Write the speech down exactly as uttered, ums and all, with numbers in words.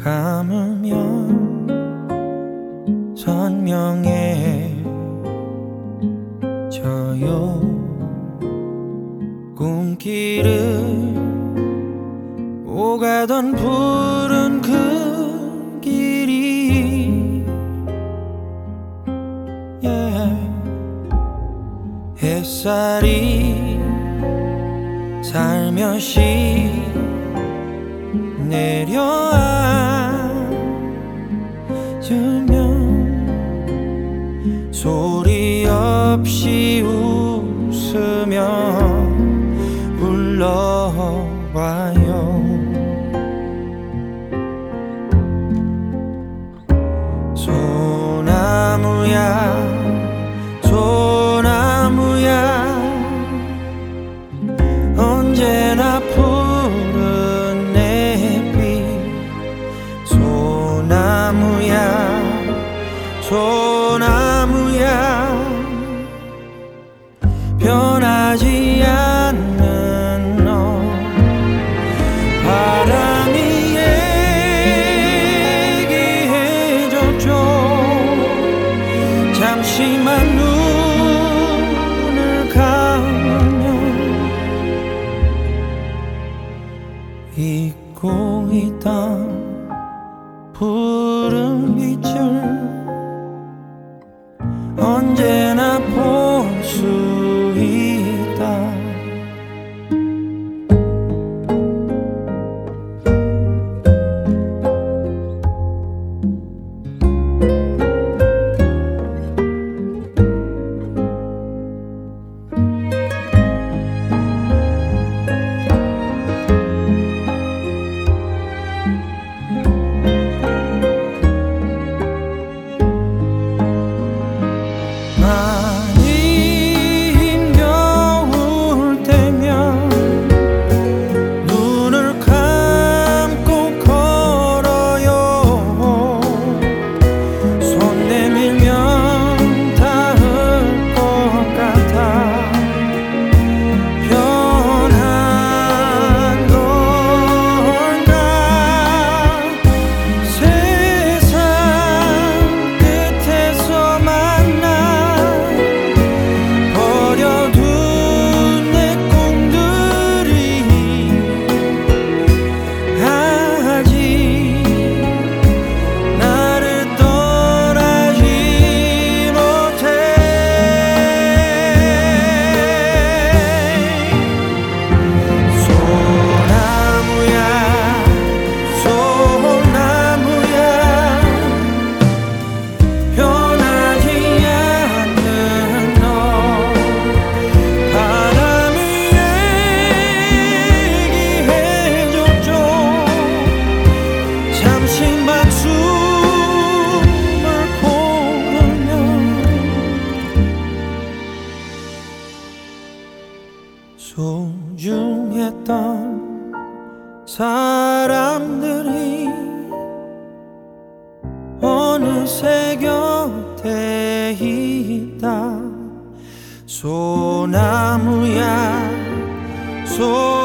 감으면 선명해져요. 꿈길을 오가던 푸른 그 길이 yeah. 햇살이 살며시 내려앉으면 소리 없이 웃으며 불러봐요. 소나무야 소나무야 언제나 푸른 햇빛 소나무야 소나무야 변하지 않는 너 바람이 얘기해줬죠. 잠시만 눈을 감으면 잊고 있던 푸른 빛을 언제나 볼 수 있다. 소중했던 사람들이 어느새 곁에 있다. 소나무야 소